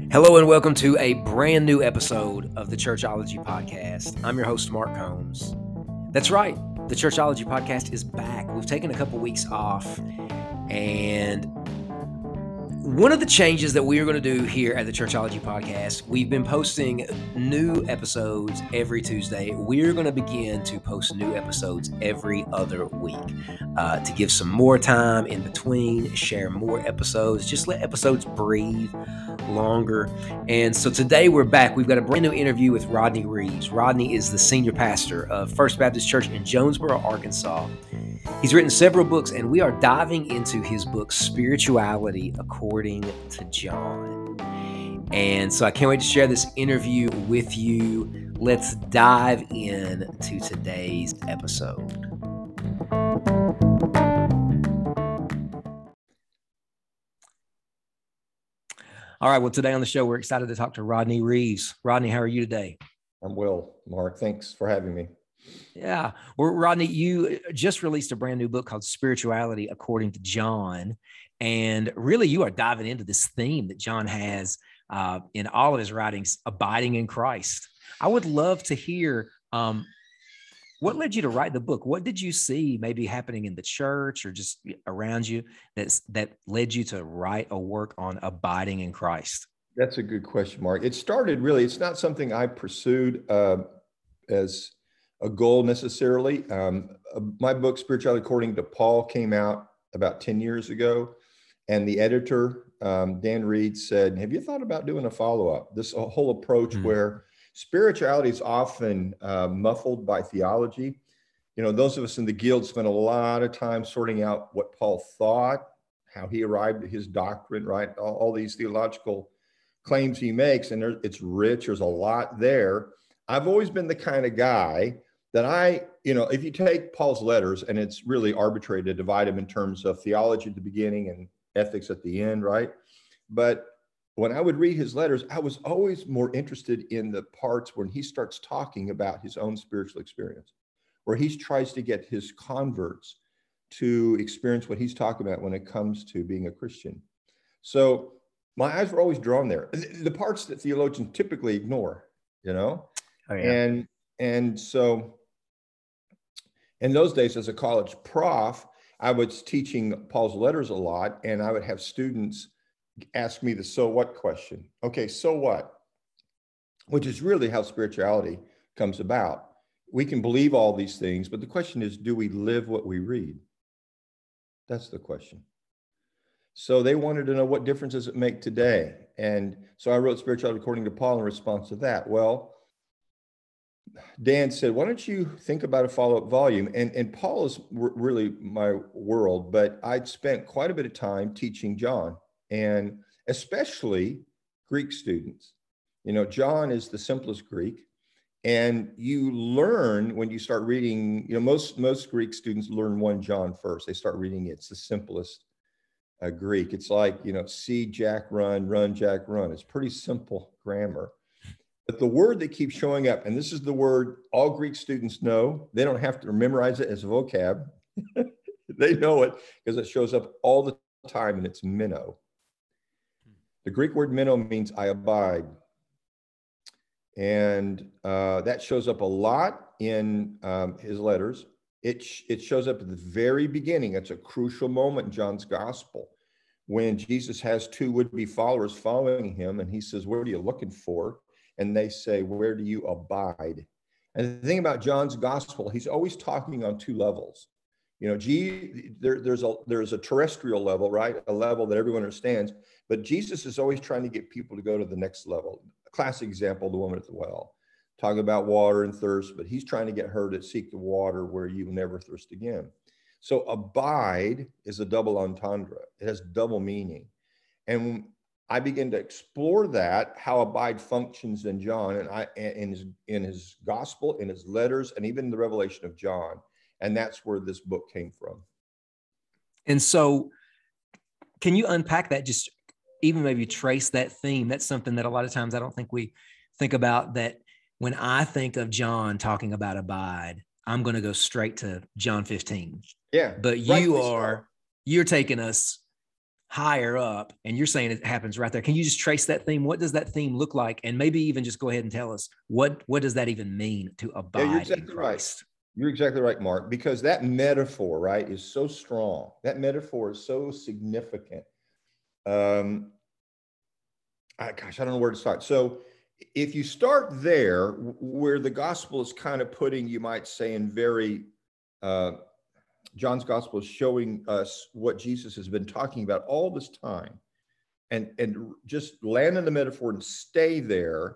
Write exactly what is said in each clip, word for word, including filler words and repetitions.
Hello and welcome to a brand new episode of the Churchology Podcast. I'm your host, Mark Combs. That's right, the Churchology Podcast is back. We've taken a couple weeks off, and one of the changes that we are going to do here at the Churchology Podcast, we've been posting new episodes every Tuesday. We're going to begin to post new episodes every other week uh, to give some more time in between, share more episodes, just let episodes breathe longer. And so today we're back. We've got a brand new interview with Rodney Reeves. Rodney is the senior pastor of First Baptist Church in Jonesboro, Arkansas. He's written several books, and we are diving into his book, Spirituality According to John. And so I can't wait to share this interview with you. Let's dive in to today's episode. All right, well, today on the show, we're excited to talk to Rodney Reeves. Rodney, how are you today? I'm well, Mark. Thanks for having me. Yeah. Well, Rodney, you just released a brand new book called Spirituality According to John. And really, you are diving into this theme that John has uh, in all of his writings, abiding in Christ. I would love to hear um, what led you to write the book. What did you see maybe happening in the church or just around you that's, that led you to write a work on abiding in Christ? That's a good question, Mark. It started really, it's not something I pursued uh, as a goal necessarily. Um, uh, my book, Spirituality According to Paul, came out about ten years ago. And the editor, um, Dan Reed, said, have you thought about doing a follow-up? This whole approach mm-hmm. where spirituality is often uh, muffled by theology. You know, those of us in the Guild spent a lot of time sorting out what Paul thought, how he arrived at his doctrine, right? All, all these theological claims he makes, and there, it's rich. There's a lot there. I've always been the kind of guy that I, you know, if you take Paul's letters, and it's really arbitrary to divide them in terms of theology at the beginning and ethics at the end, right? But when I would read his letters, I was always more interested in the parts when he starts talking about his own spiritual experience, where he tries to get his converts to experience what he's talking about when it comes to being a Christian. So my eyes were always drawn there. The parts that theologians typically ignore, you know? Oh, yeah. And and so in those days, as a college prof, I was teaching Paul's letters a lot, and I would have students ask me the so what question. Okay, so what? Which is really how spirituality comes about. We can believe all these things, but the question is, do we live what we read? That's the question. So they wanted to know, what difference does it make today? And so I wrote Spirituality According to Paul in response to that. Well, Dan said, why don't you think about a follow-up volume? And, and Paul is r- really my world, but I'd spent quite a bit of time teaching John, and especially Greek students. You know, John is the simplest Greek, and you learn when you start reading, you know, most, most Greek students learn one John first. They start reading it. It's the simplest uh, Greek. It's like, you know, see Jack run, run Jack run. It's pretty simple grammar. But the word that keeps showing up, and this is the word all Greek students know, they don't have to memorize it as a vocab. They know it because it shows up all the time, and it's meno. The Greek word meno means I abide. And uh, that shows up a lot in um, his letters. It, sh- it shows up at the very beginning. It's a crucial moment in John's gospel when Jesus has two would-be followers following him, and he says, what are you looking for? And they say, where do you abide? And the thing about John's gospel, he's always talking on two levels. You know, G, there, there's a there's a terrestrial level, right? A level that everyone understands. But Jesus is always trying to get people to go to the next level. A classic example, the woman at the well, talking about water and thirst, but he's trying to get her to seek the water where you will never thirst again. So abide is a double entendre. It has double meaning. And I began to explore that, how abide functions in John, and I in his in his gospel, in his letters, and even the revelation of John. And that's where this book came from. And so can you unpack that, just even maybe trace that theme? That's something that a lot of times I don't think we think about, that when I think of John talking about abide, I'm going to go straight to John fifteen. Yeah. But you are, so. you're taking us higher up, and you're saying it happens right there. Can you just trace that theme? What does that theme look like? And maybe even just go ahead and tell us what, what does that even mean to abide yeah, you're exactly in Christ? Right. You're exactly right, Mark, because that metaphor, right, is so strong. That metaphor is so significant. Um, I, gosh, I don't know where to start. So if you start there, where the gospel is kind of putting, you might say, in very, uh, John's gospel is showing us what Jesus has been talking about all this time, and, and just land in the metaphor and stay there.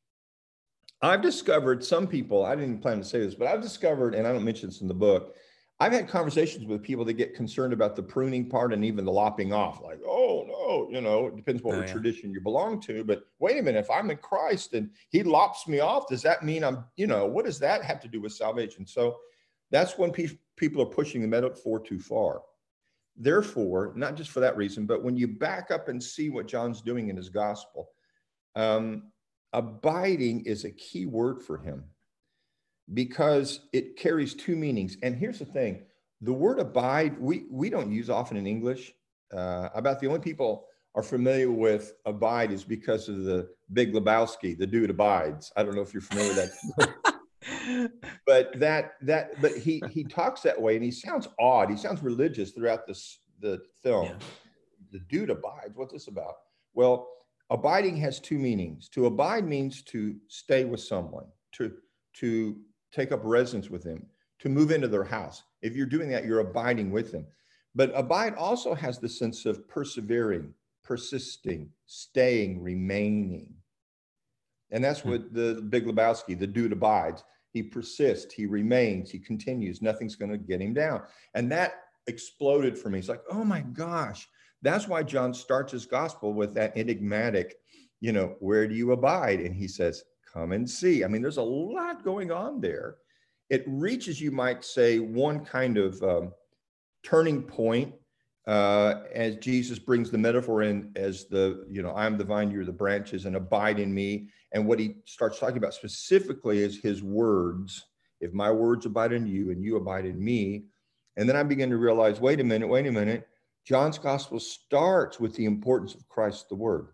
I've discovered some people, I didn't plan to say this, but I've discovered, and I don't mention this in the book, I've had conversations with people that get concerned about the pruning part and even the lopping off, like, oh no, you know, it depends what Oh, yeah. tradition you belong to, but wait a minute, if I'm in Christ and he lops me off, does that mean I'm, you know, what does that have to do with salvation? So that's when pe- people are pushing the metaphor too far. Therefore, not just for that reason, but when you back up and see what John's doing in his gospel, um, abiding is a key word for him because it carries two meanings. And here's the thing, the word abide, we, we don't use often in English. Uh, about the only people are familiar with abide is because of the Big Lebowski, the dude abides. I don't know if you're familiar with that. but that, that, but he, he talks that way and he sounds odd. He sounds religious throughout this, the film. Yeah. The dude abides, what's this about? Well, abiding has two meanings. To abide means to stay with someone, to, to take up residence with them, to move into their house. If you're doing that, you're abiding with them. But abide also has the sense of persevering, persisting, staying, remaining. And that's what the Big Lebowski, the dude abides. He persists, he remains, he continues. Nothing's going to get him down. And that exploded for me. It's like, oh my gosh. That's why John starts his gospel with that enigmatic, you know, where do you abide? And he says, come and see. I mean, there's a lot going on there. It reaches, you might say, one kind of um, turning point uh, as Jesus brings the metaphor in as the, you know, I'm the vine, you're the branches, and abide in me. And what he starts talking about specifically is his words. If my words abide in you and you abide in me. And then I begin to realize, wait a minute, wait a minute. John's gospel starts with the importance of Christ, the word.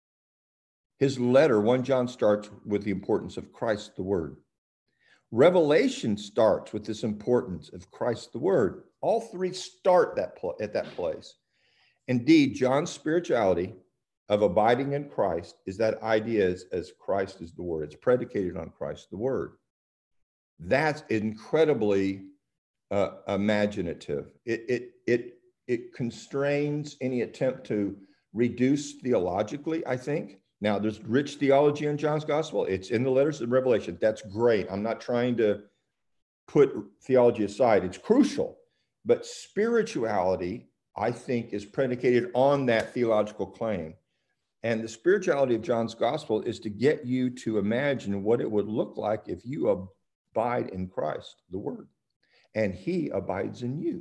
His letter, First John, starts with the importance of Christ, the word. Revelation starts with this importance of Christ, the word. All three start that pl- at that place. Indeed, John's spirituality of abiding in Christ is that idea as, as Christ is the word. It's predicated on Christ, the word. That's incredibly uh, imaginative. It, it, it, it constrains any attempt to reduce theologically, I think. Now, there's rich theology in John's gospel. It's in the letters of Revelation. That's great. I'm not trying to put theology aside. It's crucial. But spirituality, I think, is predicated on that theological claim. And the spirituality of John's gospel is to get you to imagine what it would look like if you abide in Christ, the word, and he abides in you.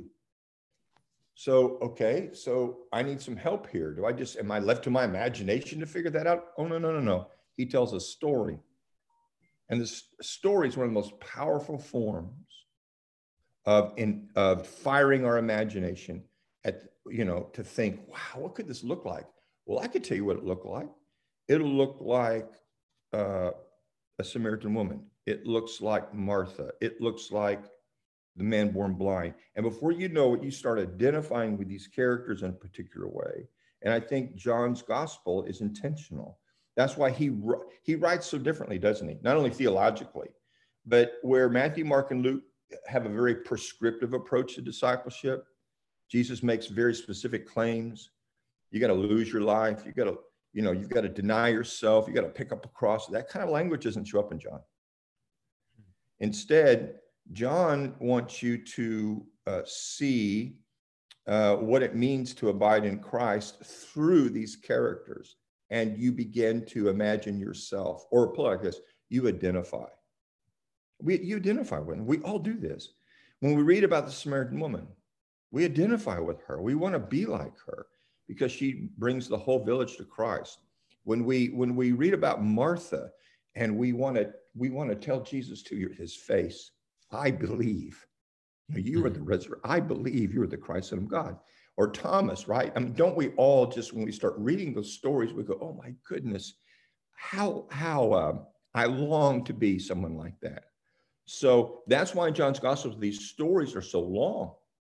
So, okay, so I need some help here. Do I just, am I left to my imagination to figure that out? Oh, no, no, no, no. He tells a story. And this story is one of the most powerful forms of, in, of firing our imagination at, you know, to think, wow, what could this look like? Well, I could tell you what it looked like. It'll look like uh, a Samaritan woman. It looks like Martha. It looks like the man born blind. And before you know it, you start identifying with these characters in a particular way. And I think John's gospel is intentional. That's why he, he writes so differently, doesn't he? Not only theologically, but where Matthew, Mark, and Luke have a very prescriptive approach to discipleship. Jesus makes very specific claims. You got to lose your life. You got to, you know, you've got to deny yourself. You got to pick up a cross. That kind of language doesn't show up in John. Instead, John wants you to uh, see uh, what it means to abide in Christ through these characters. And you begin to imagine yourself, or put it like this, you identify. We, you identify with them. We all do this. When we read about the Samaritan woman, we identify with her. We want to be like her because she brings the whole village to Christ. When we, when we read about Martha and we want to, we want to tell Jesus to your, his face, I believe you are the resurrection. I believe you are the Christ, Son of God. or Thomas, right? I mean, don't we all just, when we start reading those stories, we go, oh my goodness, how, how uh, I long to be someone like that. So that's why in John's Gospels, these stories are so long.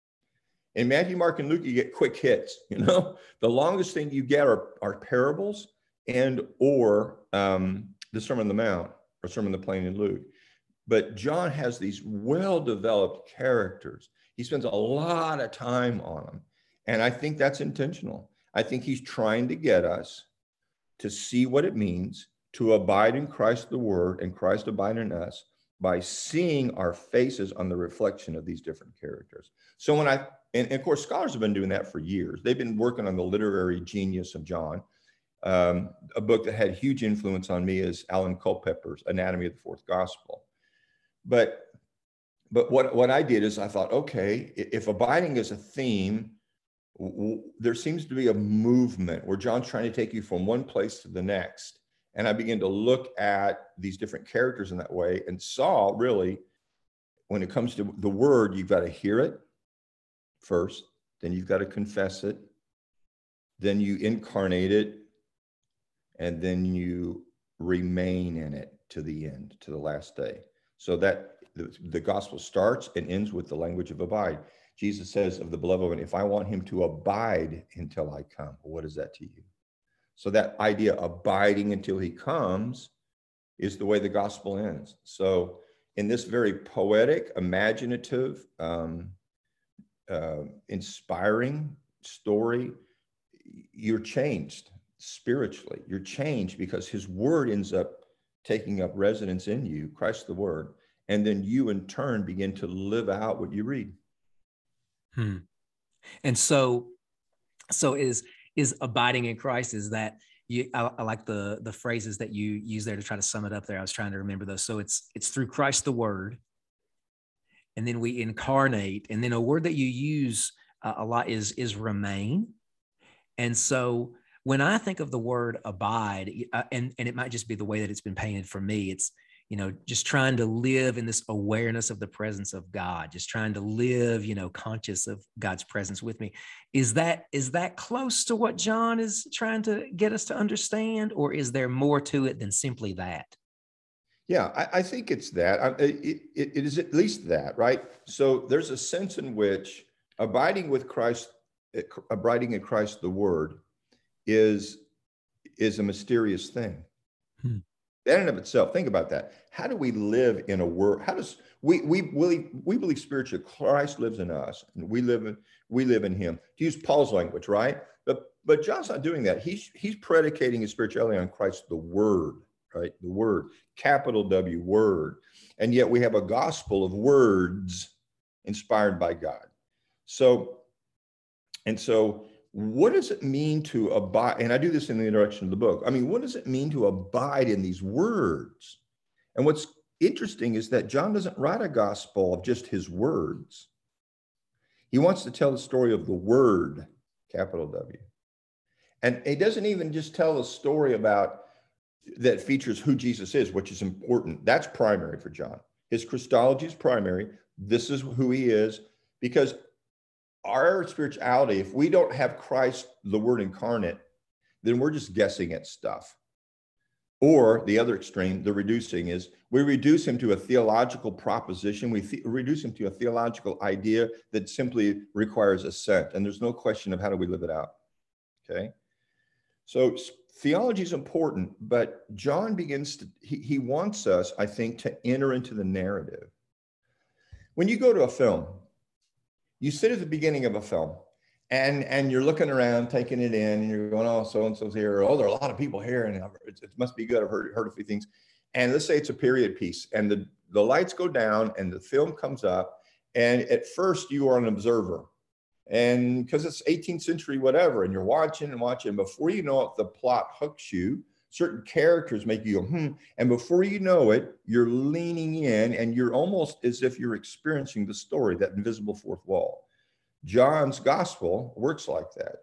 In Matthew, Mark, and Luke, you get quick hits, you know? The longest thing you get are, are parables and or um, the Sermon on the Mount or Sermon on the Plain in Luke. But John has these well-developed characters. He spends a lot of time on them. And I think that's intentional. I think he's trying to get us to see what it means to abide in Christ the Word and Christ abide in us by seeing our faces on the reflection of these different characters. So when I, and, and of course, scholars have been doing that for years. They've been working on the literary genius of John. Um, a book that had huge influence on me is Alan Culpepper's Anatomy of the Fourth Gospel. But, but what, what I did is I thought, okay, if abiding is a theme, w- there seems to be a movement where John's trying to take you from one place to the next. And I began to look at these different characters in that way and saw really, when it comes to the word, you've got to hear it first, then you've got to confess it, then you incarnate it, and then you remain in it to the end, to the last day. So that the, the gospel starts and ends with the language of abide. Jesus says of the beloved one, if I want him to abide until I come, well, what is that to you? So that idea abiding until he comes is the way the gospel ends. So in this very poetic, imaginative, um, uh, inspiring story, you're changed spiritually. You're changed because his word ends up taking up residence in you, Christ the Word, and then you in turn begin to live out what you read. Hmm. And so, so is is abiding in Christ, is that you, I, I like the the phrases that you use there to try to sum it up there. I was trying to remember those. So it's it's through Christ the Word, and then we incarnate, and then a word that you use uh, a lot is is remain. And so when I think of the word abide, uh, and and it might just be the way that it's been painted for me, it's, you know, just trying to live in this awareness of the presence of God, just trying to live, you know, conscious of God's presence with me. Is that, is that close to what John is trying to get us to understand, or is there more to it than simply that? Yeah, I, I think it's that. It, it, it is at least that, right? So there's a sense in which abiding with Christ, abiding in Christ, the Word, is, is a mysterious thing. Hmm. That in of itself, think about that. How do we live in a world? How does we we we we believe spiritually Christ lives in us, and we live in we live in Him. To use Paul's language, right? But but John's not doing that. He's he's predicating his spirituality on Christ, the Word, right? The Word, capital W, Word, and yet we have a gospel of words inspired by God. So and so. What does it mean to abide? And I do this in the introduction of the book. I mean, what does it mean to abide in these words? And what's interesting is that John doesn't write a gospel of just his words. He wants to tell the story of the Word, capital W. And he doesn't even just tell a story about that features who Jesus is, which is important. That's primary for John. His Christology is primary. This is who he is, because our spirituality, if we don't have Christ, the Word incarnate, then we're just guessing at stuff. Or the other extreme, the reducing, is we reduce him to a theological proposition. We th- reduce him to a theological idea that simply requires assent. And there's no question of how do we live it out. Okay. So theology is important, but John begins to, he, he wants us, I think, to enter into the narrative. When you go to a film, you sit at the beginning of a film and, and you're looking around, taking it in, and you're going, oh, so-and-so's here. Oh, there are a lot of people here, and it, it must be good. I've heard, heard a few things. And let's say it's a period piece, and the, the lights go down and the film comes up. And at first you are an observer, and because it's eighteenth century, whatever, and you're watching and watching. Before you know it, the plot hooks you. Certain characters make you go, hmm. And before you know it, you're leaning in, and you're almost as if you're experiencing the story, that invisible fourth wall. John's gospel works like that.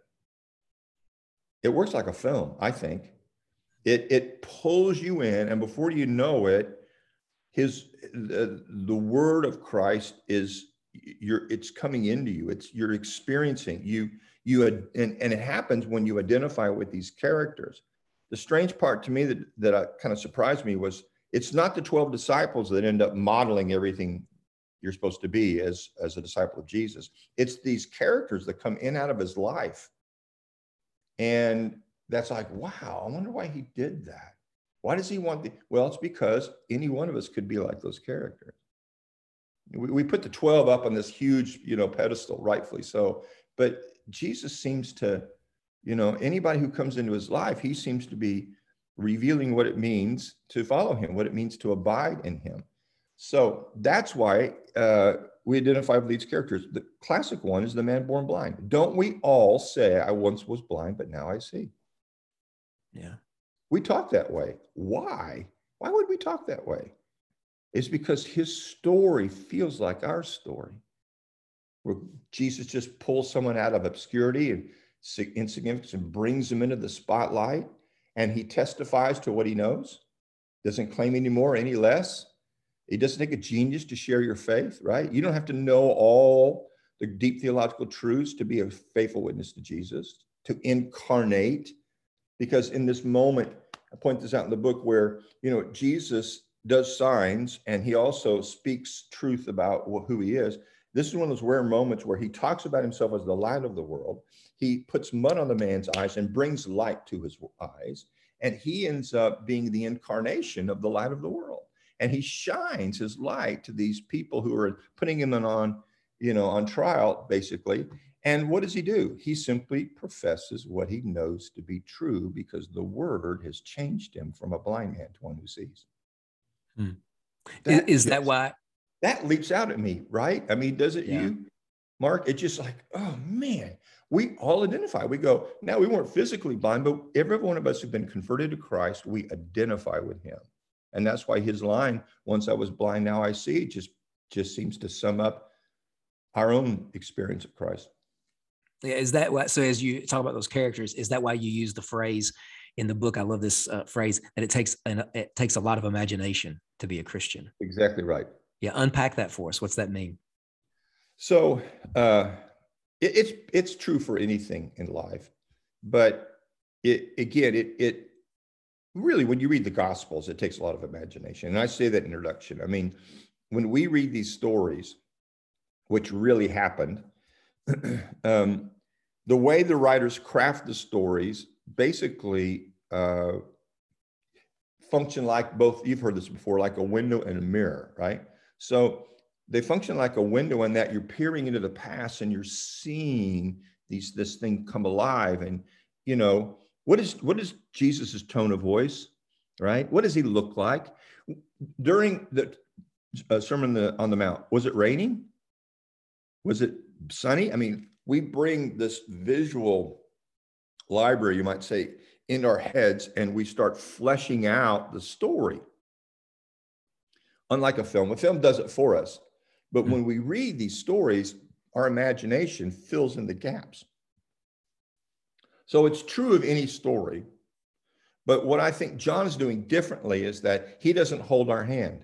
It works like a film, I think. It, it pulls you in, and before you know it, his the, the word of Christ is, you're, it's coming into you. It's, you're experiencing you, you, and, and it happens when you identify with these characters. The strange part to me that, that uh, kind of surprised me was it's not the twelve disciples that end up modeling everything you're supposed to be as, as a disciple of Jesus. It's these characters that come in out of his life. And that's like, wow, I wonder why he did that. Why does he want the, well, it's because any one of us could be like those characters. We, we put the twelve up on this huge, you know, pedestal, rightfully so. But Jesus seems to, you know, anybody who comes into his life, he seems to be revealing what it means to follow him, what it means to abide in him. So that's why uh, we identify with these characters. The classic one is the man born blind. Don't we all say, I once was blind, but now I see? Yeah. We talk that way. Why? Why would we talk that way? It's because his story feels like our story, where Jesus just pulls someone out of obscurity and insignificance and brings them into the spotlight, and he testifies to what he knows, doesn't claim any more, any less. It doesn't take a genius to share your faith, right? You don't have to know all the deep theological truths to be a faithful witness to Jesus, to incarnate. Because in this moment, I point this out in the book where, you know, Jesus does signs and he also speaks truth about who he is. This is one of those rare moments where he talks about himself as the light of the world. He puts mud on the man's eyes and brings light to his eyes. And he ends up being the incarnation of the light of the world. And he shines his light to these people who are putting him on, you know, on trial, basically. And what does he do? He simply professes what he knows to be true because the word has changed him from a blind man to one who sees. Hmm. That is just, that why? That leaps out at me, right? I mean, does it yeah. you, Mark? It's just like, oh man, we all identify. We go, now we weren't physically blind, but every one of us who've been converted to Christ, we identify with him. And that's why his line, once I was blind, now I see, just, just seems to sum up our own experience of Christ. Is that what, so as you talk about those characters, is that why you use the phrase in the book? I love this uh, phrase that it takes, an, it takes a lot of imagination to be a Christian. Exactly right. Yeah. Unpack that for us. What's that mean? So uh, it, it's, it's true for anything in life, but it, again, it, it really, when you read the Gospels, it takes a lot of imagination. And I say that in introduction. I mean, when we read these stories, which really happened, um, the way the writers craft the stories basically uh, function like both, you've heard this before, like a window and a mirror, right? So they function like a window in that you're peering into the past and you're seeing these this thing come alive. And, you know, what is what is Jesus's tone of voice, right? What does he look like? During the uh, Sermon on the, on the Mount, was it raining? Was it sunny? I mean, we bring this visual library, you might say, in our heads, and we start fleshing out the story. Unlike a film, a film does it for us. But mm-hmm. when we read these stories, our imagination fills in the gaps. So it's true of any story. But what I think John is doing differently is that he doesn't hold our hand.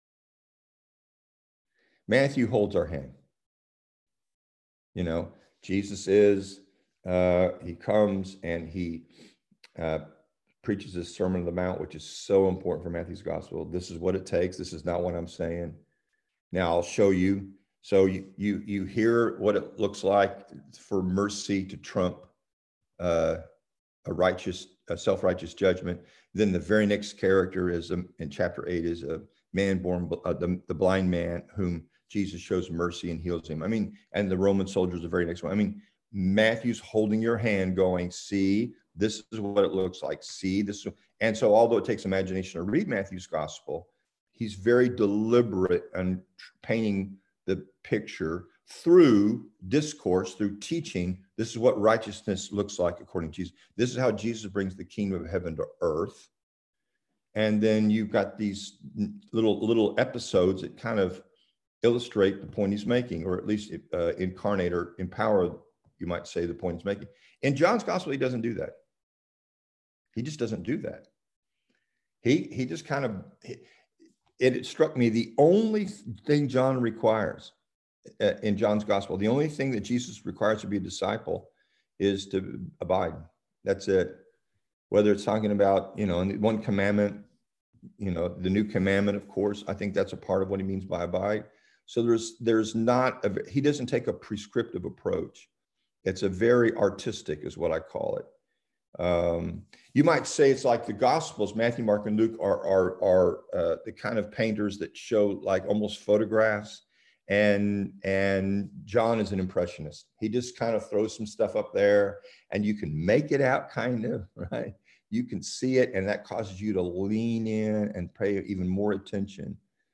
Matthew holds our hand. You know, Jesus is, uh, he comes and he uh, preaches this Sermon on the Mount, which is so important for Matthew's gospel. This is what it takes. This is not what I'm saying. Now I'll show you. So you you you hear what it looks like for mercy to trump uh, a righteous, a self-righteous judgment. Then the very next character is um, in chapter eight is a man born, uh, the, the blind man whom Jesus shows mercy and heals him. I mean, and the Roman soldiers, the very next one. I mean, Matthew's holding your hand going, see, this is what it looks like. See, this. And so although it takes imagination to read Matthew's gospel, he's very deliberate in painting the picture through discourse, through teaching. This is what righteousness looks like according to Jesus. This is how Jesus brings the kingdom of heaven to earth. And then you've got these little, little episodes that kind of illustrate the point he's making, or at least uh, incarnate or empower, you might say, the point he's making. In John's gospel, he doesn't do that. He just doesn't do that. He he just kind of, it, it struck me, the only thing John requires uh, in John's gospel. The only thing that Jesus requires to be a disciple is to abide. That's it. Whether it's talking about, you know, and one commandment, you know, the new commandment, of course, I think that's a part of what he means by abide. So there's, there's not, a, he doesn't take a prescriptive approach. It's a very artistic is what I call it. Um, you might say it's like the Gospels, Matthew, Mark, and Luke are, are, are uh, the kind of painters that show like almost photographs. And, and John is an impressionist. He just kind of throws some stuff up there and you can make it out kind of, right? You can see it, and that causes you to lean in and pay even more attention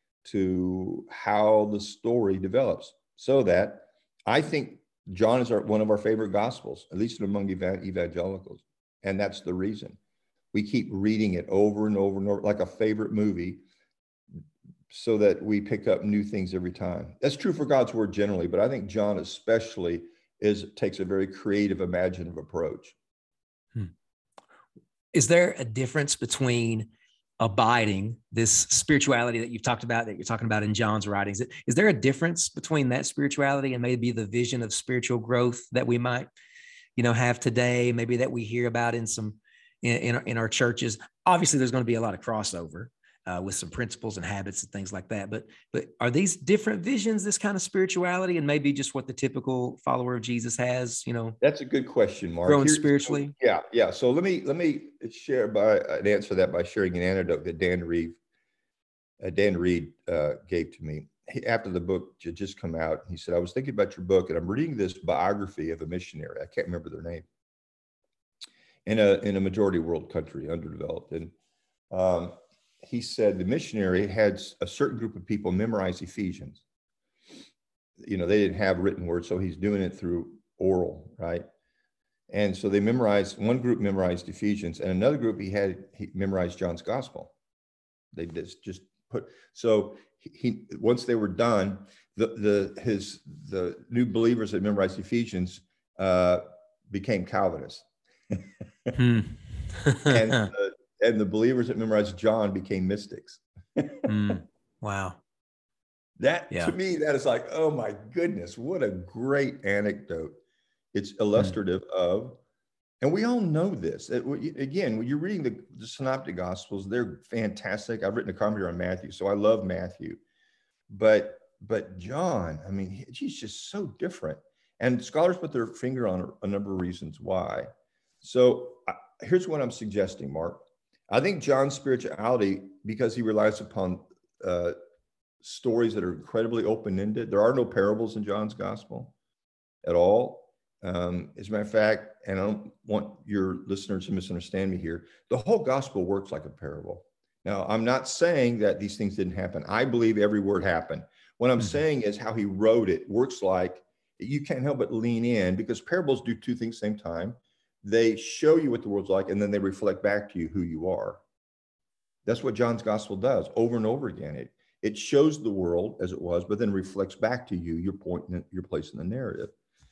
to how the story develops. So that I think John is our, one of our favorite Gospels, at least among evangelicals. And that's the reason. We keep reading it over and over and over, like a favorite movie, so that we pick up new things every time. That's true for God's word generally, but I think John especially is takes a very creative, imaginative approach. Hmm. Is there a difference between abiding, this spirituality that you've talked about, that you're talking about in John's writings? Is there a difference between that spirituality and maybe the vision of spiritual growth that we might, you know, have today, maybe that we hear about in some, in, in, our, in our churches? Obviously, there's going to be a lot of crossover uh, with some principles and habits and things like that. But, but are these different visions, this kind of spirituality, and maybe just what the typical follower of Jesus has, you know? That's a good question, Mark. Growing Here's, spiritually? So, yeah, yeah. So let me, let me share by, and answer that by sharing an anecdote that Dan Reed, uh, Dan Reed uh, gave to me. He, after the book had just come out, he said, I was thinking about your book and I'm reading this biography of a missionary. I can't remember their name. In a, in a majority world country, underdeveloped. And um, he said the missionary had a certain group of people memorize Ephesians. You know, they didn't have written words, so he's doing it through oral, right? And so they memorized, one group memorized Ephesians, and another group he had he memorized John's gospel. They just, just put, so he, once they were done, the, the, his, the new believers that memorized Ephesians uh, became Calvinists. hmm. and, the, and the believers that memorized John became mystics. mm. Wow. That, yeah. to me, that is like, oh my goodness, what a great anecdote. It's illustrative mm. of, and we all know this. It, again, when you're reading the, the Synoptic Gospels, they're fantastic. I've written a commentary on Matthew, so I love Matthew. But, but John, I mean, he's just so different. And scholars put their finger on a, a number of reasons why. So I, here's what I'm suggesting, Mark. I think John's spirituality, because he relies upon uh, stories that are incredibly open-ended. There are no parables in John's gospel at all. Um, as a matter of fact, and I don't want your listeners to misunderstand me here, the whole gospel works like a parable. Now, I'm not saying that these things didn't happen. I believe every word happened. What I'm mm-hmm. saying is how he wrote it works like, you can't help but lean in, because parables do two things at the same time. They show you what the world's like, and then they reflect back to you who you are. That's what John's gospel does over and over again. It, it shows the world as it was, but then reflects back to you your point, your place in the narrative.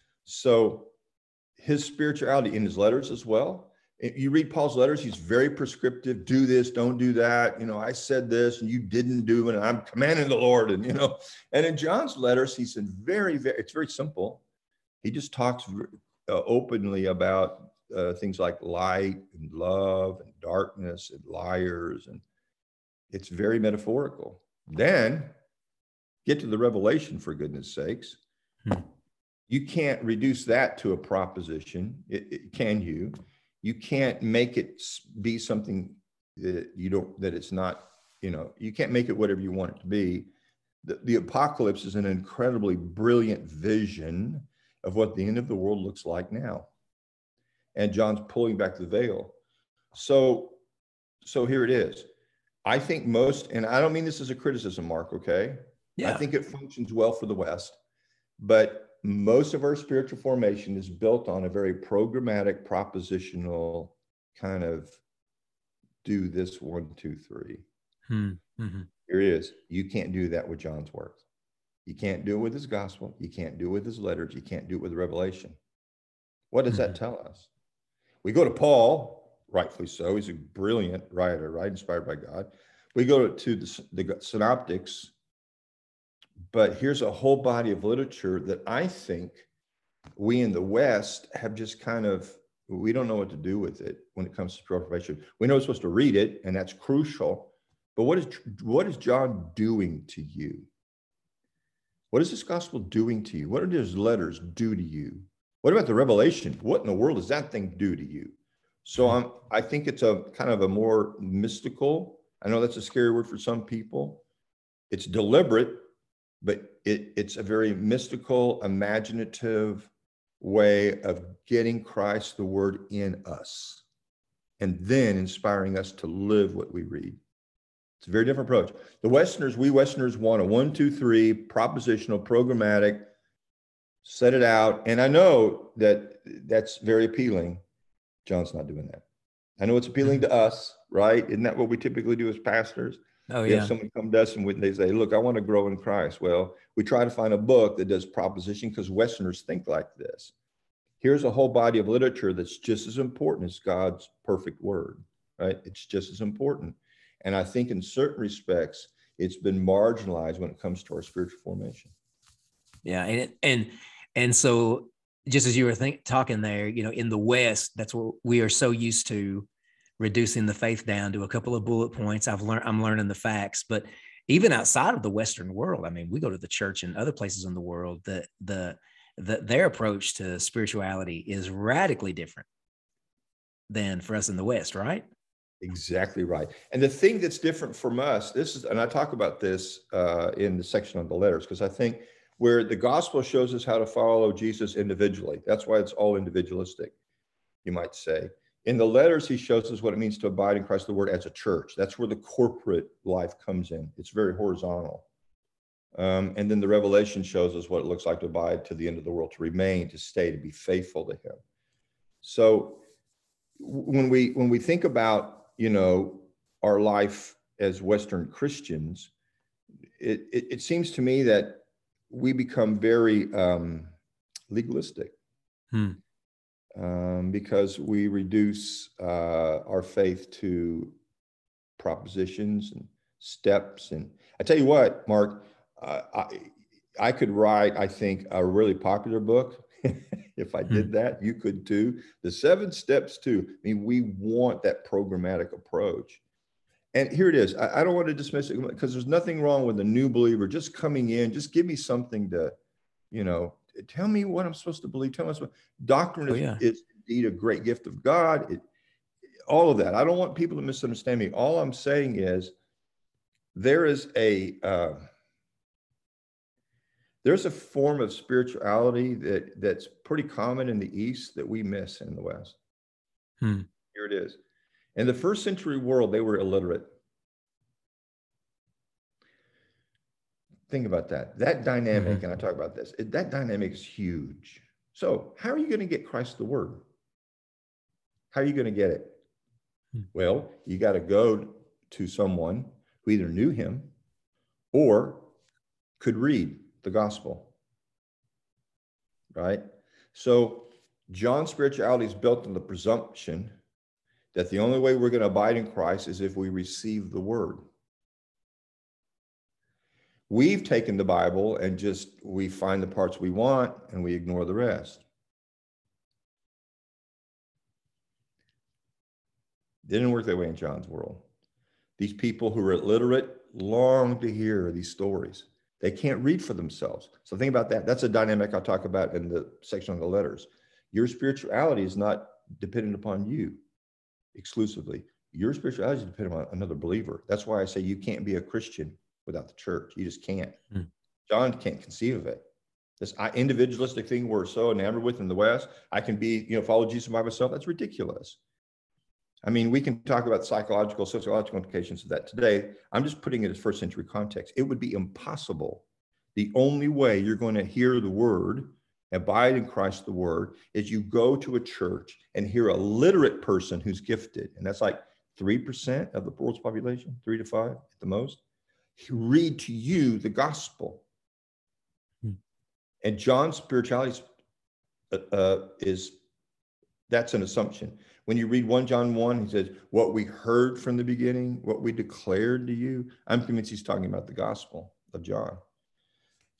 So his spirituality in his letters as well. If you read Paul's letters, he's very prescriptive. Do this, don't do that. You know, I said this and you didn't do it, and I'm commanding the Lord. And, you know, and in John's letters, he's in very, very, it's very simple. He just talks uh, openly about uh, things like light and love and darkness and liars. And it's very metaphorical. Then get to the revelation, for goodness sakes. Hmm. You can't reduce that to a proposition. It, it, can you? You can't make it be something that you don't, that it's not, you know, you can't make it whatever you want it to be. The, the apocalypse is an incredibly brilliant vision of what the end of the world looks like now. And John's pulling back the veil. So, so here it is. I think most, and I don't mean this as a criticism, Mark, okay? Yeah. I think it functions well for the West, but most of our spiritual formation is built on a very programmatic, propositional kind of do this one, two, three. Mm-hmm. Here it is. You can't do that with John's work. You can't do it with his gospel. You can't do it with his letters. You can't do it with Revelation. What does mm-hmm. that tell us? We go to Paul, rightfully so. He's a brilliant writer, right? Inspired by God. We go to the, the synoptics. But here's a whole body of literature that I think we in the West have just kind of, we don't know what to do with it when it comes to spiritual formation. We know we're supposed to read it, and that's crucial. But what is what is John doing to you? What is this gospel doing to you? What do his letters do to you? What about the Revelation? What in the world does that thing do to you? So I'm, I think it's a kind of a more mystical, I know that's a scary word for some people. It's deliberate, but it, it's a very mystical, imaginative way of getting Christ, the word, in us, and then inspiring us to live what we read. It's a very different approach. The Westerners, we Westerners want a one, two, three, propositional, programmatic, set it out. And I know that that's very appealing. John's not doing that. I know it's appealing to us, right? Isn't that what we typically do as pastors? Oh, We yeah. have someone come to us and we- they say, look, I want to grow in Christ. Well, we try to find a book that does proposition because Westerners think like this. Here's a whole body of literature that's just as important as God's perfect word, right? It's just as important. And I think in certain respects, it's been marginalized when it comes to our spiritual formation. Yeah. And, it- and, and so just as you were think, talking there, you know, in the West, that's what we are so used to, reducing the faith down to a couple of bullet points. I've learned, I'm learning the facts, but even outside of the Western world, I mean, we go to the church and other places in the world, that the, the, their approach to spirituality is radically different than for us in the West, right? Exactly right. And the thing that's different from us, this is, and I talk about this uh, in the section on the letters, because I think where the gospel shows us how to follow Jesus individually, that's why it's all individualistic, you might say. In the letters, he shows us what it means to abide in Christ, the word, as a church. That's where the corporate life comes in. It's very horizontal. Um, and then the Revelation shows us what it looks like to abide to the end of the world, to remain, to stay, to be faithful to him. So when we when we think about, you know, our life as Western Christians, it, it, it seems to me that we become very um, legalistic. Hmm. Um, because we reduce uh, our faith to propositions and steps. And I tell you what, Mark, uh, I, I could write, I think, a really popular book. If I did that, you could too. The seven steps to, I mean, we want that programmatic approach. And here it is. I, I don't want to dismiss it because there's nothing wrong with a new believer just coming in. Just give me something to, you know, tell me what I'm supposed to believe. Tell me what doctrine Oh, is, yeah. is indeed a great gift of God. It, all of that. I don't want people to misunderstand me. All I'm saying is there is a uh, there's a form of spirituality that that's pretty common in the East that we miss in the West. Hmm. Here it is. In the first century world, they were illiterate. Think about that. That dynamic, Mm-hmm. and I talk about this, it, that dynamic is huge. So how are you going to get Christ the word? How are you going to get it? Hmm. Well, you got to go to someone who either knew him or could read the gospel, right? So John's spirituality is built on the presumption that the only way we're going to abide in Christ is if we receive the word. We've taken the Bible and just, we find the parts we want and we ignore the rest. Didn't work that way in John's world. These people who are illiterate long to hear these stories. They can't read for themselves. So think about that. That's a dynamic I'll talk about in the section on the letters. Your spirituality is not dependent upon you exclusively. Your spirituality is dependent on another believer. That's why I say you can't be a Christian without the church. You just can't. Mm. John can't conceive of it. This individualistic thing we're so enamored with in the West, I can be, you know, follow Jesus by myself. That's ridiculous. I mean, we can talk about psychological, sociological implications of that today. I'm just putting it as first century context. It would be impossible. The only way you're going to hear the word, abide in Christ the word, is you go to a church and hear a literate person who's gifted. And that's like three percent of the world's population, three to five at the most. Read to you the gospel. Hmm. And John's spirituality uh, is, that's an assumption. When you read First John one, he says, what we heard from the beginning, what we declared to you. I'm convinced he's talking about the gospel of John.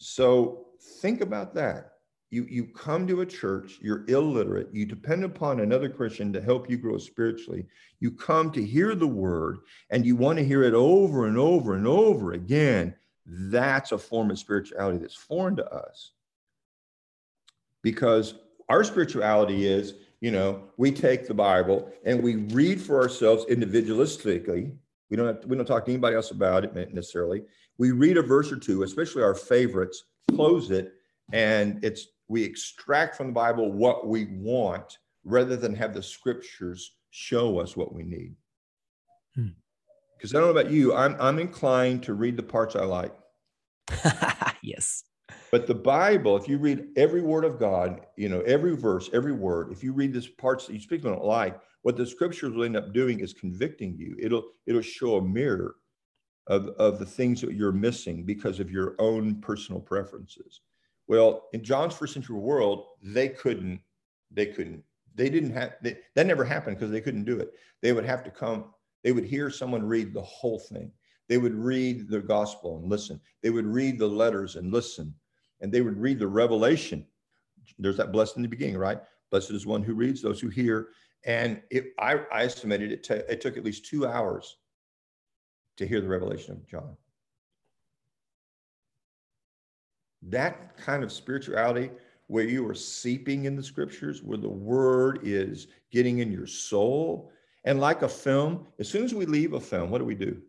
So think about that. You, you come to a church, you're illiterate, you depend upon another Christian to help you grow spiritually. You come to hear the word and you want to hear it over and over and over again. That's a form of spirituality that's foreign to us. Because our spirituality is, you know, we take the Bible and we read for ourselves individualistically. We don't have to, we don't talk to anybody else about it necessarily. We read a verse or two, especially our favorites, close it, and it's we extract from the Bible what we want rather than have the scriptures show us what we need. Because hmm. I don't know about you, I'm I'm inclined to read the parts I like. Yes. But the Bible, if you read every word of God, you know, every verse, every word, if you read these parts that you speak don't like, what the scriptures will end up doing is convicting you. It'll it'll show a mirror of, of the things that you're missing because of your own personal preferences. Well, in John's first century world, they couldn't, they couldn't, they didn't have, they, that never happened because they couldn't do it. They would have to come, they would hear someone read the whole thing. They would read the gospel and listen. They would read the letters and listen. And they would read the revelation. There's that blessed in the beginning, right? Blessed is one who reads, those who hear. And it, I, I estimated it, t- it took at least two hours to hear the revelation of John. That kind of spirituality where you are seeping in the scriptures, where the word is getting in your soul. And like a film, as soon as we leave a film, what do we do?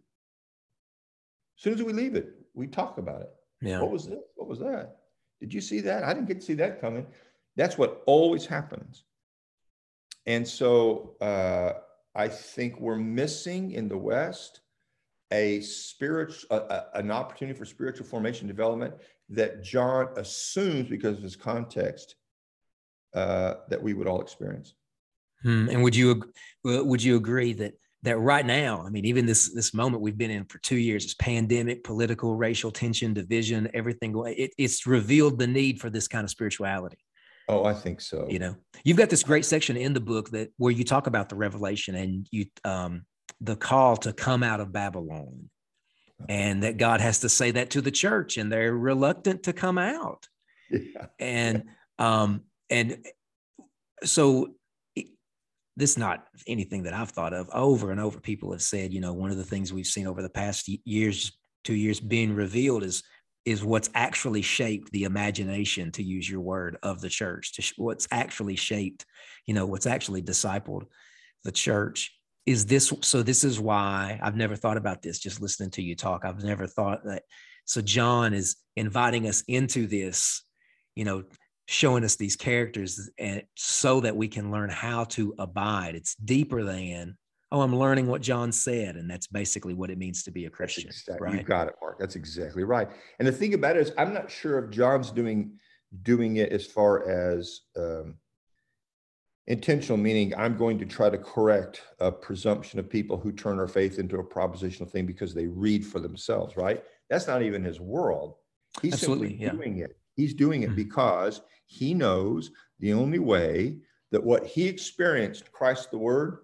As soon as we leave it, we talk about it. Yeah. What was this? What was that? Did you see that? I didn't get to see that coming. That's what always happens. And so uh, I think we're missing in the West a spiritual, a, an opportunity for spiritual formation development that John assumes because of his context uh, that we would all experience. Hmm. And would you would you agree that that right now, I mean, even this this moment we've been in for two years, this pandemic, political, racial tension, division, everything, it, it's revealed the need for this kind of spirituality. Oh, I think so. You know, you've got this great section in the book that where you talk about the revelation and you um, the call to come out of Babylon, and that God has to say that to the church, and they're reluctant to come out. Yeah. And um, and so. This is not anything that I've thought of. Over and over, people have said, you know, one of the things we've seen over the past years, two years being revealed is, is what's actually shaped the imagination, to use your word, of the church, to sh- what's actually shaped, you know, what's actually discipled the church. Is this, so this is why I've never thought about this, just listening to you talk. I've never thought that. So John is inviting us into this, you know, showing us these characters and so that we can learn how to abide. It's deeper than, oh, I'm learning what John said. And that's basically what it means to be a Christian. Exactly, right? You got it, Mark. That's exactly right. And the thing about it is, I'm not sure if John's doing, doing it as far as um, intentional, meaning I'm going to try to correct a presumption of people who turn our faith into a propositional thing because they read for themselves, right? That's not even his world. He's Absolutely, simply yeah. doing it. He's doing it mm-hmm. because he knows the only way that what he experienced, Christ the Word,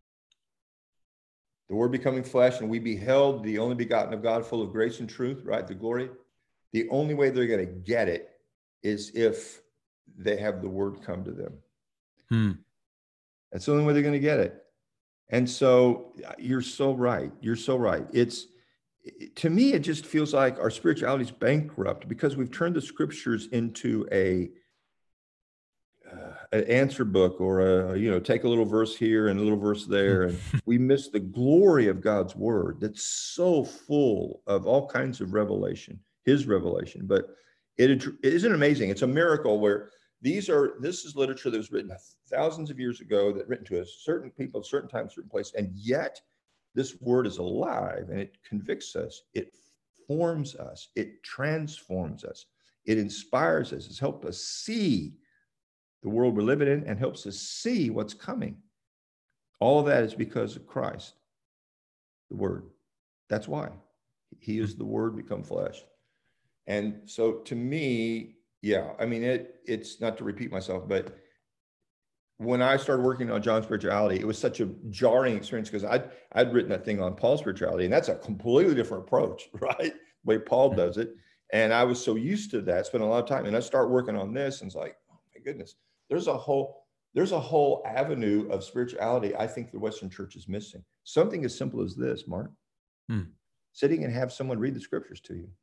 the Word becoming flesh, and we beheld the only begotten of God, full of grace and truth, right? The glory. The only way they're going to get it is if they have the Word come to them. Hmm. That's the only way they're going to get it. And so you're so right. You're so right. It's, to me, it just feels like our spirituality is bankrupt because we've turned the scriptures into a uh, an answer book, or a, you know, take a little verse here and a little verse there, and we miss the glory of God's word that's so full of all kinds of revelation, his revelation. But it, it isn't amazing. It's a miracle where these are, this is literature that was written thousands of years ago, that written to a certain people, certain times, certain place, and yet this word is alive and it convicts us. It forms us. It transforms us. It inspires us. It's helped us see the world we're living in and helps us see what's coming. All of that is because of Christ, the Word. That's why. He is the Word become flesh. And so to me, yeah, I mean, it. it's not to repeat myself, but when I started working on John's spirituality, it was such a jarring experience because I'd, I'd written that thing on Paul's spirituality, and that's a completely different approach, right? The way Paul does it. And I was so used to that, spent a lot of time, and I start working on this, and it's like, oh my goodness, there's a whole, there's a whole avenue of spirituality I think the Western church is missing. Something as simple as this, Mark, Hmm. sitting and have someone read the scriptures to you.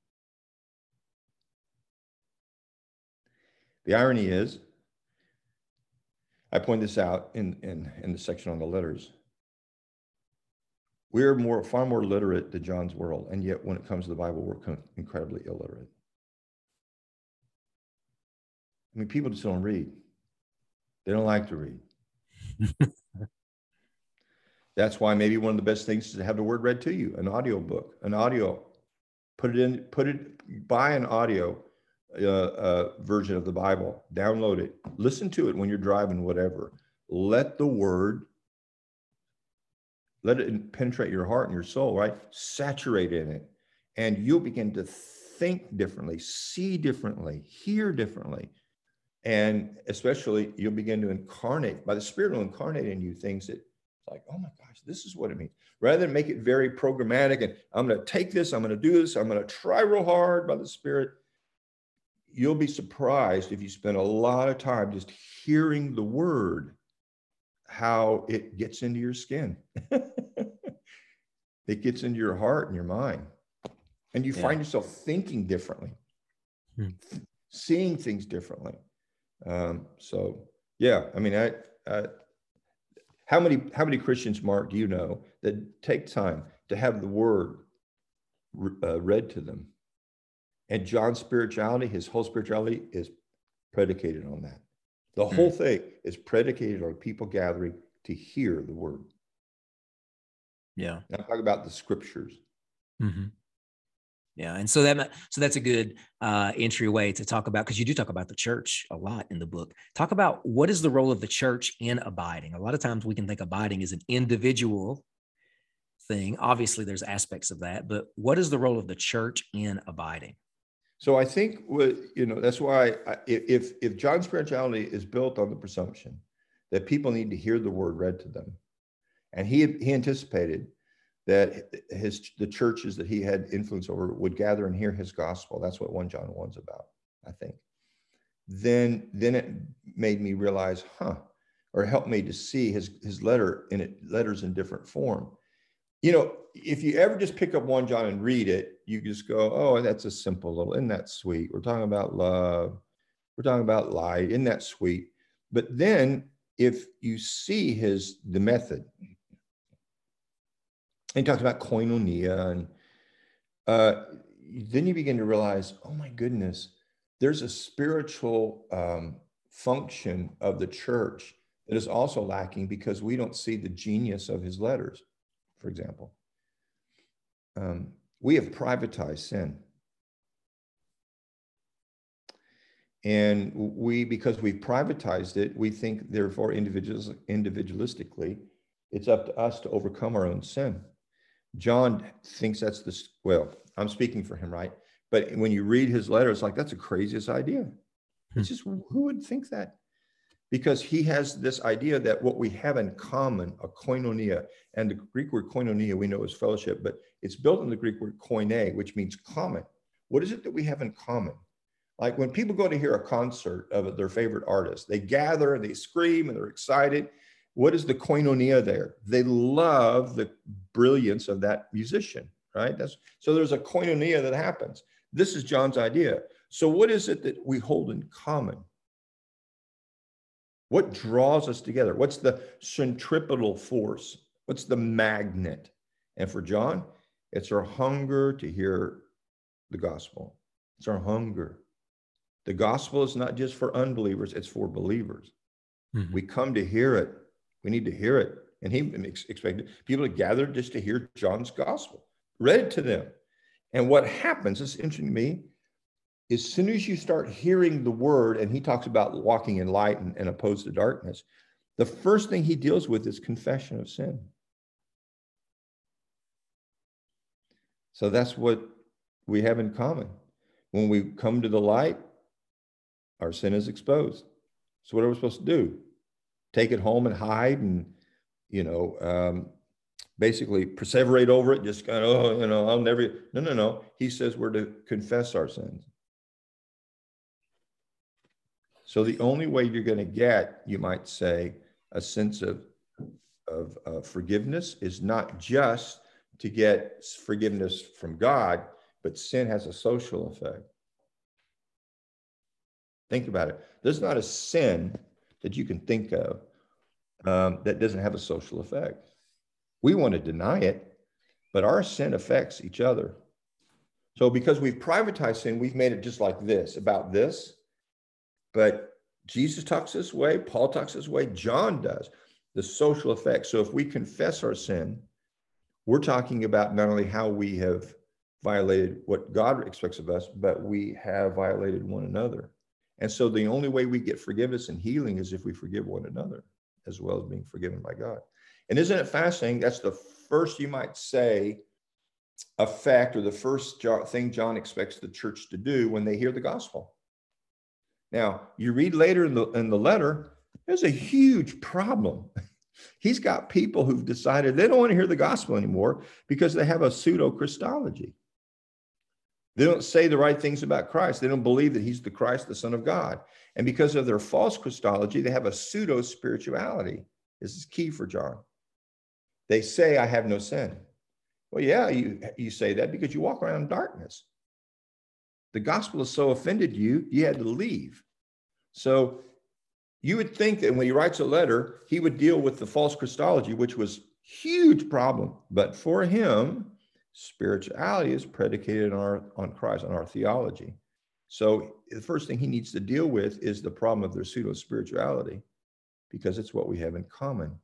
The irony is, I point this out in, in, in the section on the letters. We're more, far more literate than John's world, and yet when it comes to the Bible, we're incredibly illiterate. I mean, people just don't read. They don't like to read. That's why maybe one of the best things is to have the word read to you, an audio book, an audio. Put it in, put it, buy an audio uh, uh, version of the Bible, download it, listen to it when you're driving, whatever. Let the word, let it penetrate your heart and your soul, right? Saturate in it. And you'll begin to think differently, see differently, hear differently. And especially you'll begin to incarnate, by the Spirit will incarnate in you things that it's like, oh my gosh, this is what it means. Rather than make it very programmatic and I'm going to take this, I'm going to do this, I'm going to try real hard by the Spirit. You'll be surprised if you spend a lot of time just hearing the word, how it gets into your skin. It gets into your heart and your mind. And you yeah. find yourself thinking differently, hmm. seeing things differently. Um, so, yeah, I mean, I, I, how many, how many Christians, Mark, do you know that take time to have the word uh, read to them? And John's spirituality, his whole spirituality is predicated on that. The whole hmm. thing is predicated on people gathering to hear the word. Yeah. Now talk about the scriptures. Mm-hmm. Yeah. And so that, so that's a good uh, entryway to talk about, because you do talk about the church a lot in the book. Talk about what is the role of the church in abiding. A lot of times we can think abiding is an individual thing. Obviously there's aspects of that, but what is the role of the church in abiding? So I think, you know, that's why I, if, if John's spirituality is built on the presumption that people need to hear the word read to them, and he, he anticipated that his the churches that he had influence over would gather and hear his gospel. That's what First John one's about, I think. Then, then it made me realize, huh, or helped me to see his, his letter in it, letters in different form. You know, if you ever just pick up First John and read it, you just go, oh, that's a simple little, isn't that sweet? We're talking about love. We're talking about light. Isn't that sweet? But then if you see his, the method, and he talks about koinonia, and uh, then you begin to realize, oh my goodness, there's a spiritual um, function of the church that is also lacking because we don't see the genius of his letters, for example. Um, we have privatized sin. And we, because we've privatized it, we think therefore individuals, individualistically, it's up to us to overcome our own sin. John thinks that's the, well, I'm speaking for him, right? But when you read his letter, it's like, that's the craziest idea. It's just, who would think that? Because he has this idea that what we have in common, a koinonia, and the Greek word koinonia we know is fellowship, but it's built on the Greek word koine, which means common. What is it that we have in common? Like when people go to hear a concert of their favorite artist, they gather and they scream and they're excited. What is the koinonia there? They love the brilliance of that musician, right? That's, so there's a koinonia that happens. This is John's idea. So what is it that we hold in common? What draws us together? What's the centripetal force? What's the magnet? And for John, it's our hunger to hear the gospel. It's our hunger. The gospel is not just for unbelievers, it's for believers. Mm-hmm. We come to hear it. We need to hear it. And he expected people to gather just to hear John's gospel, read it to them. And what happens, it's interesting to me, as soon as you start hearing the word, and he talks about walking in light and, and opposed to darkness, the first thing he deals with is confession of sin. So that's what we have in common. When we come to the light, our sin is exposed. So what are we supposed to do? Take it home and hide and, you know, um, basically perseverate over it, just kind of, oh, you know, I'll never, no, no, no. He says we're to confess our sins. So the only way you're going to get, you might say, a sense of, of uh, forgiveness is not just to get forgiveness from God, but sin has a social effect. Think about it. There's not a sin that you can think of um, that doesn't have a social effect. We want to deny it, but our sin affects each other. So because we've privatized sin, we've made it just like this, about this. But Jesus talks this way, Paul talks this way, John does, the social effect. So if we confess our sin, we're talking about not only how we have violated what God expects of us, but we have violated one another. And so the only way we get forgiveness and healing is if we forgive one another, as well as being forgiven by God. And isn't it fascinating? That's the first, you might say, effect, or the first thing John expects the church to do when they hear the gospel. Now, you read later in the, in the letter, there's a huge problem. He's got people who've decided they don't want to hear the gospel anymore because they have a pseudo-Christology. They don't say the right things about Christ. They don't believe that he's the Christ, the Son of God. And because of their false Christology, they have a pseudo-spirituality. This is key for John. They say, I have no sin. Well, yeah, you, you say that because you walk around in darkness. The gospel has so offended you, you had to leave. So you would think that when he writes a letter, he would deal with the false Christology, which was a huge problem. But for him, spirituality is predicated on, our, on Christ, on our theology. So the first thing he needs to deal with is the problem of their pseudo-spirituality, because it's what we have in common.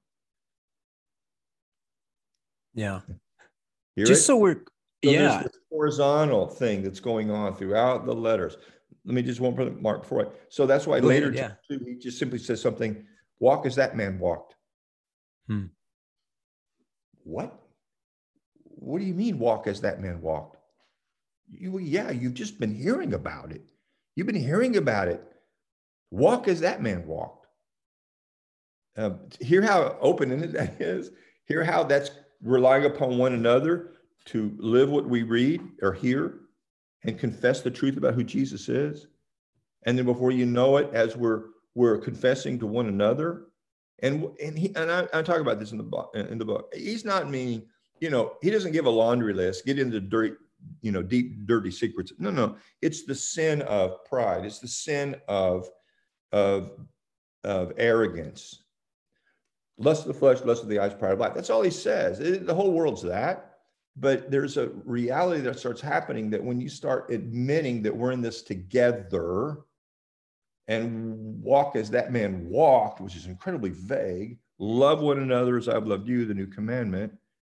Yeah. Hear Just it? so we're, So yeah. there's this horizontal thing that's going on throughout the letters. Let me just one point, Mark, before I, so that's why Go later ahead, yeah. he just simply says something, walk as that man walked. Hmm. What? What do you mean walk as that man walked? You, yeah, you've just been hearing about it. You've been hearing about it. Walk as that man walked. Uh, hear how open-ended that is. Hear how that's relying upon one another to live what we read or hear and confess the truth about who Jesus is. And then before you know it, as we're we're confessing to one another, and and he and I, I talk about this in the book. In the book, he's not meaning, you know, he doesn't give a laundry list, get into dirty, you know, deep dirty secrets. No, no, it's the sin of pride. It's the sin of of of arrogance, lust of the flesh, lust of the eyes, pride of life. That's all he says. It, the whole world's that. But there's a reality that starts happening that when you start admitting that we're in this together and walk as that man walked, which is incredibly vague, love one another as I've loved you, the new commandment.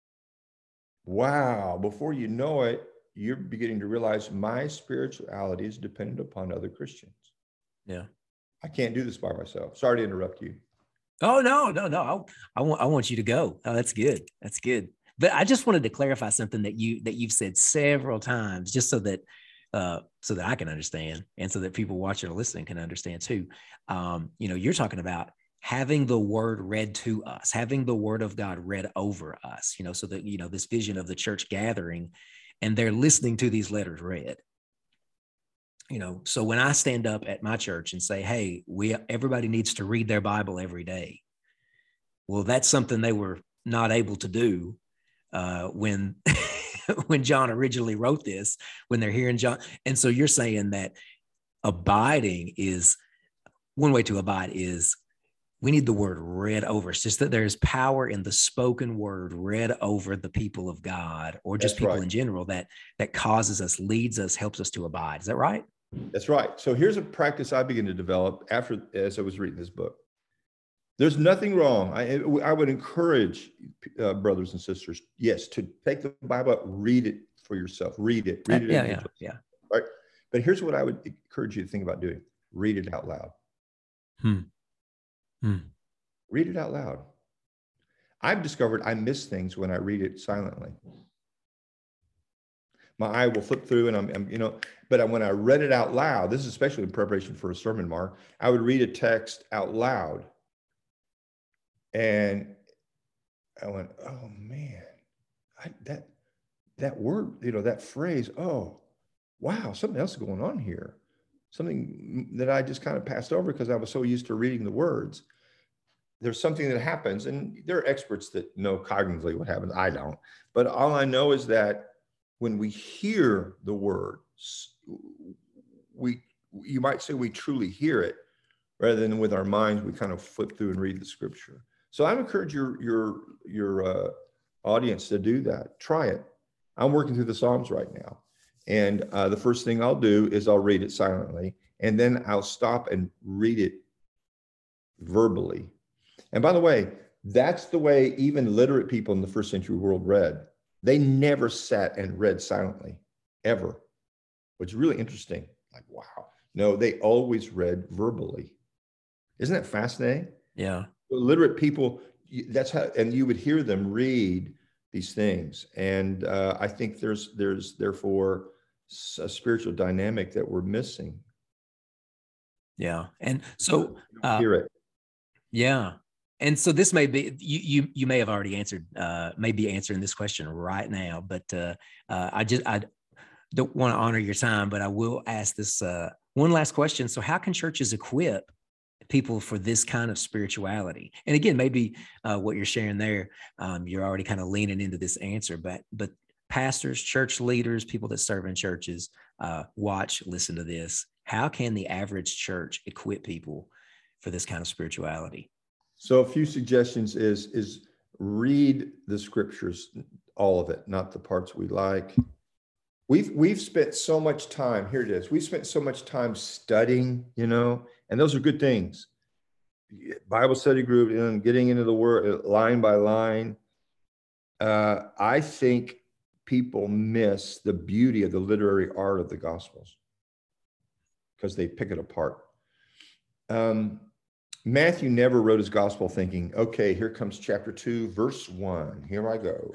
Wow, before you know it, you're beginning to realize my spirituality is dependent upon other Christians. Yeah. I can't do this by myself. Sorry to interrupt you. Oh, no, no, no. I, I want, I want you to go. Oh, that's good. That's good. But I just wanted to clarify something that you, that you've said several times, just so that, uh, so that I can understand, and so that people watching or listening can understand too. Um, you know, you're talking about having the word read to us, having the word of God read over us, you know, so that, you know, this vision of the church gathering, and they're listening to these letters read. You know, so when I stand up at my church and say, hey, we, everybody needs to read their Bible every day. Well, that's something they were not able to do uh, when, when John originally wrote this, when they're hearing John. And so you're saying that abiding is, one way to abide is we need the word read over. It's just that there's power in the spoken word read over the people of God, or just That's people right. in general, that, that causes us, leads us, helps us to abide. Is that right? That's right. So here's a practice I began to develop after, as I was reading this book. There's nothing wrong. I, I would encourage uh, brothers and sisters, yes, to take the Bible up, read it for yourself, read it, read it. Yeah, yeah, yeah. Right. But here's what I would encourage you to think about doing. Read it out loud. Hmm. Hmm. Read it out loud. I've discovered I miss things when I read it silently. My eye will flip through and I'm, I'm, you know, but when I read it out loud, this is especially in preparation for a sermon, Mark, I would read a text out loud. And I went, oh man, I, that, that word, you know, that phrase, oh, wow, something else is going on here. Something that I just kind of passed over because I was so used to reading the words. There's something that happens, and there are experts that know cognitively what happens. I don't. But all I know is that when we hear the word, we, you might say we truly hear it, rather than with our minds, we kind of flip through and read the scripture. So I encourage your, your, your uh, audience to do that. Try it. I'm working through the Psalms right now. And uh, the first thing I'll do is I'll read it silently, and then I'll stop and read it verbally. And by the way, that's the way even literate people in the first century world read. They never sat and read silently, ever, which is really interesting. Like, wow. No, they always read verbally. Isn't that fascinating? Yeah. Literate people, that's how, and you would hear them read these things. And uh, I think there's, there's therefore a spiritual dynamic that we're missing. Yeah. And so, uh, hear it. Yeah. And so this may be, you, you, you may have already answered, uh, may be answering this question right now, but uh, uh, I just, I don't want to honor your time, but I will ask this uh, one last question. So how can churches equip people for this kind of spirituality? And again, maybe uh, what you're sharing there, um, you're already kind of leaning into this answer, but, but pastors, church leaders, people that serve in churches, uh, watch, listen to this. How can the average church equip people for this kind of spirituality? So a few suggestions is, is read the scriptures, all of it, not the parts we like. We've, we've spent so much time, here it is. We've spent so much time studying, you know, and those are good things. Bible study group, and getting into the word line by line. Uh, I think people miss the beauty of the literary art of the Gospels because they pick it apart. Um, Matthew never wrote his gospel thinking, okay, here comes chapter two, verse one, here I go.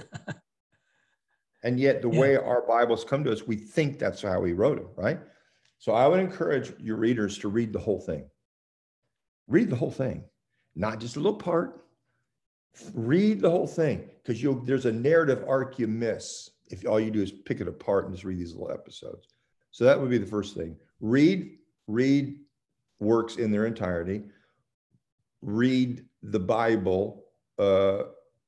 And yet the yeah. way our Bibles come to us, we think that's how he wrote them, right? So I would encourage your readers to read the whole thing. Read the whole thing, not just a little part. Read the whole thing, because you'll there's a narrative arc you miss if all you do is pick it apart and just read these little episodes. So that would be the first thing. Read, read works in their entirety. Read the Bible uh,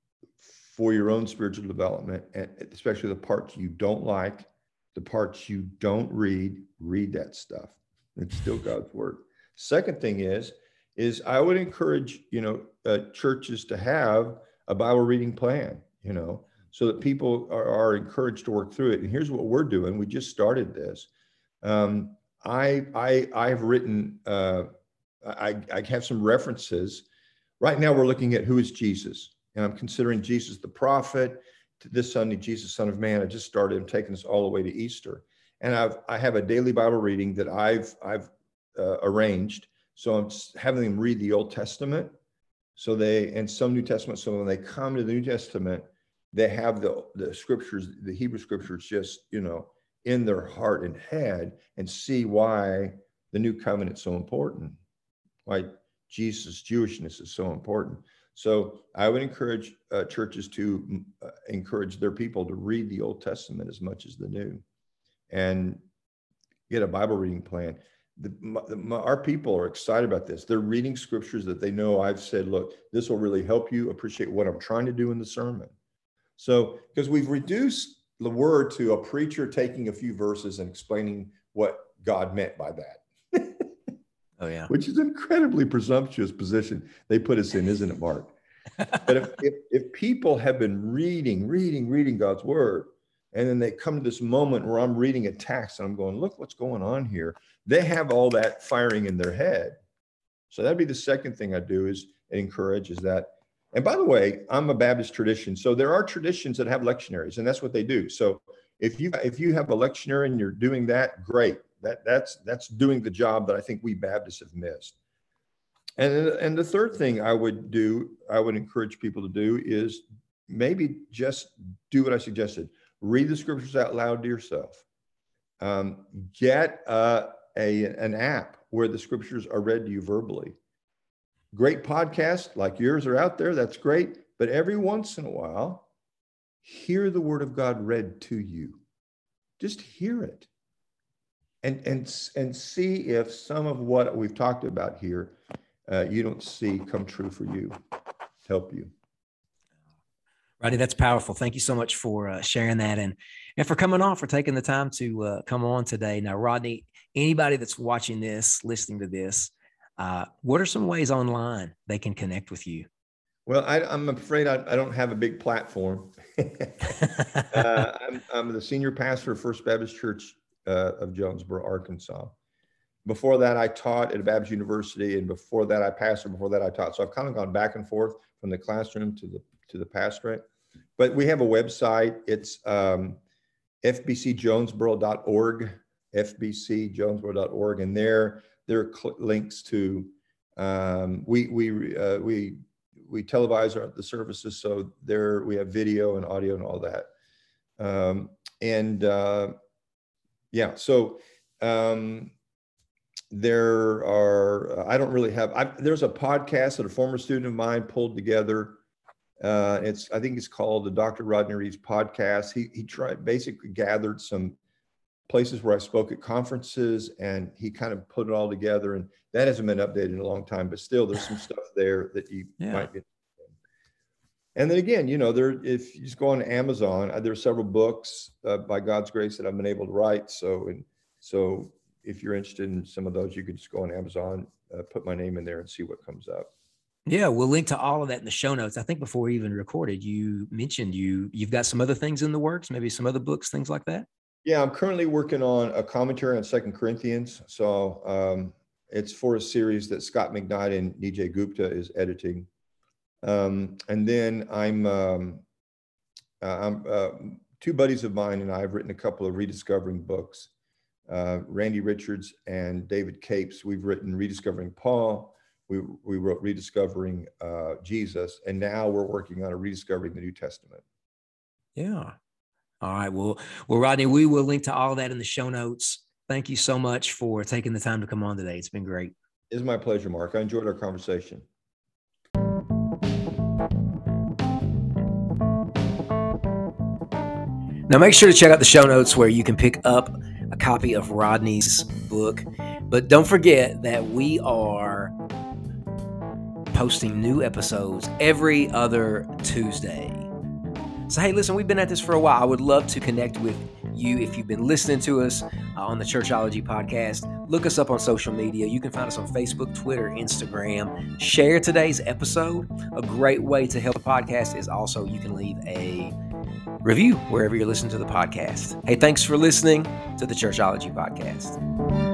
for your own spiritual development, and especially the parts you don't like, the parts you don't read, read that stuff. It's still God's word. Second thing is, is I would encourage, you know, uh, churches to have a Bible reading plan, you know, so that people are, are encouraged to work through it. And here's what we're doing. We just started this. Um, I, I, I've written, uh, I, I have some references. Right now we're looking at who is Jesus, and I'm considering Jesus the prophet. To this Sunday, Jesus, Son of Man. I just started. I'm taking this all the way to Easter, and I've I have a daily Bible reading that I've I've uh, arranged. So I'm having them read the Old Testament, so they and some New Testament. So when they come to the New Testament, they have the the scriptures, the Hebrew scriptures, just you know in their heart and head, and see why the New Covenant is so important. Why Jesus' Jewishness is so important. So I would encourage uh, churches to uh, encourage their people to read the Old Testament as much as the New, and get a Bible reading plan. The, my, our people are excited about this. They're reading scriptures that they know I've said, look, this will really help you appreciate what I'm trying to do in the sermon. So, because we've reduced the word to a preacher taking a few verses and explaining what God meant by that. Oh, yeah. Which is an incredibly presumptuous position they put us in, isn't it, Mark? But if, if, if people have been reading, reading, reading God's word, and then they come to this moment where I'm reading a text and I'm going, look what's going on here. They have all that firing in their head. So that'd be the second thing I do is encourage is that. And by the way, I'm a Baptist tradition. So there are traditions that have lectionaries, and that's what they do. So if you if you have a lectionary and you're doing that, great. That that's that's doing the job that I think we Baptists have missed. And and the third thing I would do, I would encourage people to do is maybe just do what I suggested. Read the scriptures out loud to yourself. Um, get uh, a an app where the scriptures are read to you verbally. Great podcasts like yours are out there. That's great. but every once in a while, hear the word of God read to you. Just hear it. And, and, and see if some of what we've talked about here, uh, you don't see come true for you, help you. Rodney, that's powerful. Thank you so much for uh, sharing that and, and for coming on, for taking the time to uh, come on today. Now, Rodney, anybody that's watching this, listening to this, uh, what are some ways online they can connect with you? Well, I, I'm afraid I, I don't have a big platform. uh, I'm, I'm the senior pastor of First Baptist Church uh, of Jonesboro, Arkansas. Before that, I taught at a Baptist University, and before that, I pastored. Before that, I taught. So I've kind of gone back and forth from the classroom to the to the pastorate. But we have a website. It's um, f b c jonesboro dot org, f b c jonesboro dot org, and there there are cl- links to um, we we uh, we we televise our, the services, so there we have video and audio and all that. Um, and uh, yeah, so. Um, There are, I don't really have, I, there's a podcast that a former student of mine pulled together. Uh, it's, I think it's called the Doctor Rodney Reeves podcast. He, he tried, basically gathered some places where I spoke at conferences, and he kind of put it all together, and that hasn't been updated in a long time, but still there's some stuff there that you yeah. might be. And then again, you know, there, if you just go on Amazon, uh, there's several books uh, by God's grace that I've been able to write. So, and so, if you're interested in some of those, you could just go on Amazon, uh, put my name in there and see what comes up. Yeah, we'll link to all of that in the show notes. I think before we even recorded, you mentioned you, you've got some other things in the works, maybe some other books, things like that. Yeah, I'm currently working on a commentary on Second Corinthians. So um, it's for a series that Scott McKnight and D J Gupta is editing. Um, and then I'm, um, uh, I'm uh, two buddies of mine and I have written a couple of rediscovering books. Uh, Randy Richards and David Capes, we've written Rediscovering Paul, we, we wrote Rediscovering uh, Jesus, and now we're working on a Rediscovering the New Testament. Yeah. All right. Well, well, Rodney, we will link to all of that in the show notes. Thank you so much for taking the time to come on today. It's been great. It's my pleasure, Mark. I enjoyed our conversation. Now, make sure to check out the show notes where you can pick up a copy of Rodney's book. But don't forget that we are posting new episodes every other Tuesday. So, hey, listen, we've been at this for a while. I would love to connect with you if you've been listening to us uh, on the Churchology podcast. Look us up on social media. You can find us on Facebook, Twitter, Instagram. Share today's episode. A great way to help the podcast is also you can leave a review wherever you're listening to the podcast. Hey, thanks for listening to the Churchology podcast.